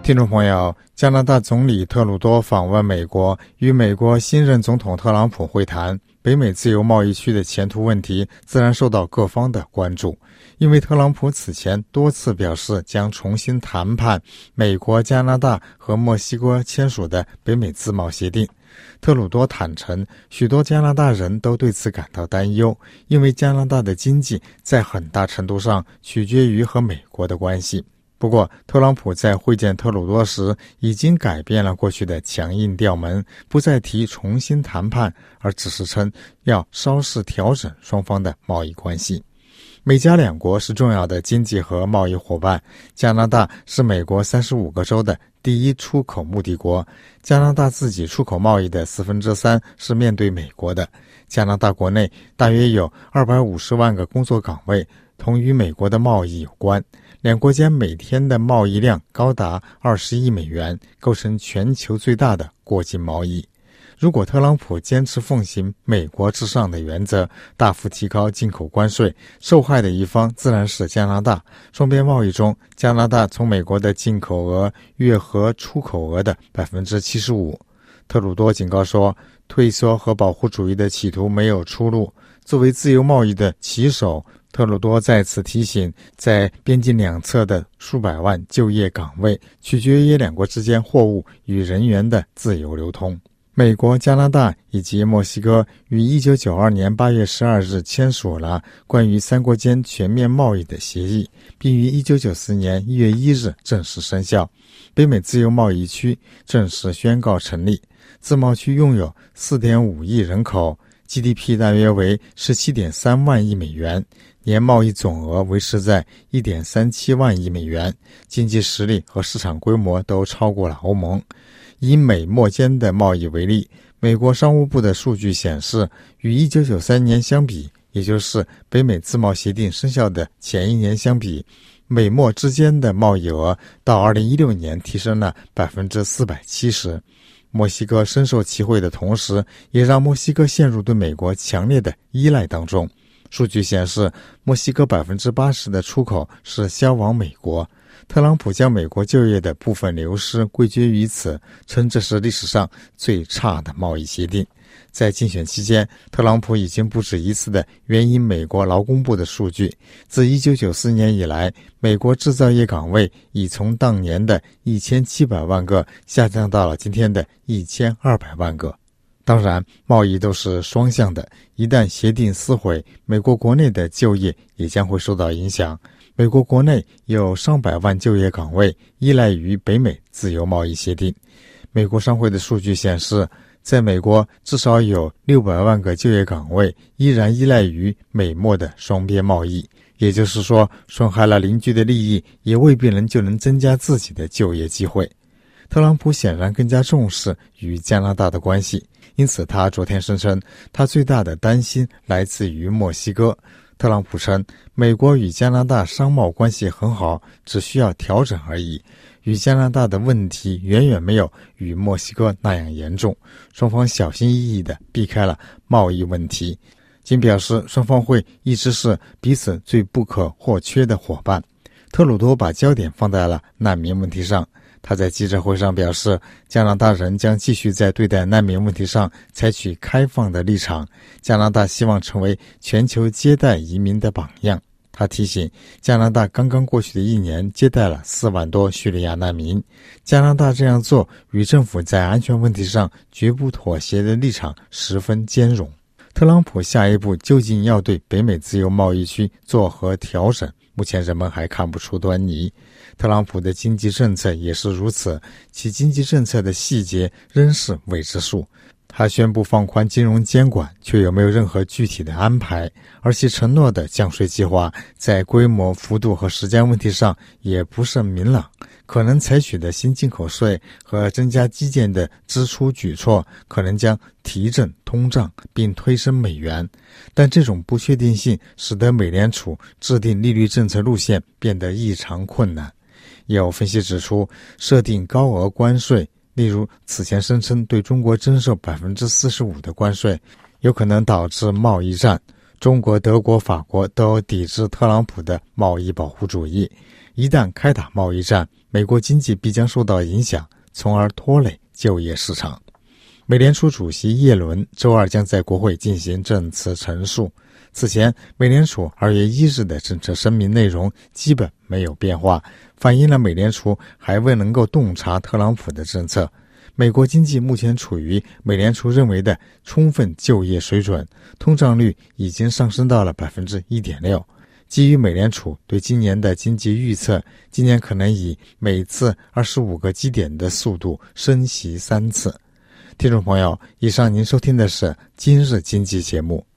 听众朋友，加拿大总理特鲁多访问美国，与美国新任总统特朗普会谈，北美自由贸易区的前途问题自然受到各方的关注。因为特朗普此前多次表示将重新谈判美国、加拿大和墨西哥签署的北美自贸协定。特鲁多坦诚，许多加拿大人都对此感到担忧，因为加拿大的经济在很大程度上取决于和美国的关系。不过，特朗普在会见特鲁多时已经改变了过去的强硬调门，不再提重新谈判，而只是称要稍事调整双方的贸易关系。美加两国是重要的经济和贸易伙伴，加拿大是美国35个州的第一出口目的国，加拿大自己出口贸易的3%是面对美国的。加拿大国内大约有250万个工作岗位，同与美国的贸易有关。两国间每天的贸易量高达20亿美元，构成全球最大的过境贸易。如果特朗普坚持奉行美国至上的原则，大幅提高进口关税，受害的一方自然是加拿大。双边贸易中，加拿大从美国的进口额约合出口额的 75%。特鲁多警告说，退缩和保护主义的企图没有出路。作为自由贸易的旗手，特鲁多再次提醒，在边境两侧的数百万就业岗位取决于两国之间货物与人员的自由流通。美国、加拿大以及墨西哥于1992年8月12日签署了关于三国间全面贸易的协议，并于1994年1月1日正式生效。北美自由贸易区正式宣告成立。自贸区拥有 4.5 亿人口， GDP 大约为 17.3 万亿美元，年贸易总额维持在 1.37 万亿美元，经济实力和市场规模都超过了欧盟。以美墨间的贸易为例，美国商务部的数据显示，与1993年相比，也就是北美自贸协定生效的前一年相比，美墨之间的贸易额到2016年提升了 470%。墨西哥深受其惠的同时，也让墨西哥陷入对美国强烈的依赖当中。数据显示，墨西哥 80% 的出口是销往美国。特朗普将美国就业的部分流失归结于此，称这是历史上最差的贸易协定。在竞选期间，特朗普已经不止一次地援引美国劳工部的数据，自1994年以来，美国制造业岗位已从当年的1700万个下降到了今天的1200万个。当然，贸易都是双向的，一旦协定撕毁，美国国内的就业也将会受到影响。美国国内有上百万就业岗位依赖于北美自由贸易协定。美国商会的数据显示，在美国至少有600万个就业岗位依然依赖于美墨的双边贸易，也就是说，损害了邻居的利益，也未必就能增加自己的就业机会。特朗普显然更加重视与加拿大的关系，因此他昨天声称，他最大的担心来自于墨西哥。特朗普称，美国与加拿大商贸关系很好，只需要调整而已。与加拿大的问题远远没有与墨西哥那样严重，双方小心翼翼地避开了贸易问题，仅表示双方会一直是彼此最不可或缺的伙伴。特鲁多把焦点放在了难民问题上。他在记者会上表示，加拿大人将继续在对待难民问题上采取开放的立场。加拿大希望成为全球接待移民的榜样。他提醒，加拿大刚刚过去的一年接待了4万多叙利亚难民。加拿大这样做与政府在安全问题上绝不妥协的立场十分兼容。特朗普下一步究竟要对北美自由贸易区作何调整，目前人们还看不出端倪。特朗普的经济政策也是如此，其经济政策的细节仍是未知数。他宣布放宽金融监管，却有没有任何具体的安排？而其承诺的降税计划，在规模、幅度和时间问题上也不甚明朗。可能采取的新进口税和增加基建的支出举措，可能将提振通胀并推升美元。但这种不确定性使得美联储制定利率政策路线变得异常困难。有分析指出，设定高额关税，例如此前声称对中国征收 45% 的关税，有可能导致贸易战。中国、德国、法国都抵制特朗普的贸易保护主义。一旦开打贸易战， 美国经济必将受到影响，从而拖累就业市场。美联储主席耶伦周二将在国会进行证词陈述。此前，美联储2月1日的政策声明内容基本没有变化，反映了美联储还未能够洞察特朗普的政策。美国经济目前处于美联储认为的充分就业水准，通胀率已经上升到了 1.6%。基于美联储对今年的经济预测，今年可能以每次25个基点的速度升息3次。听众朋友，以上您收听的是今日经济节目。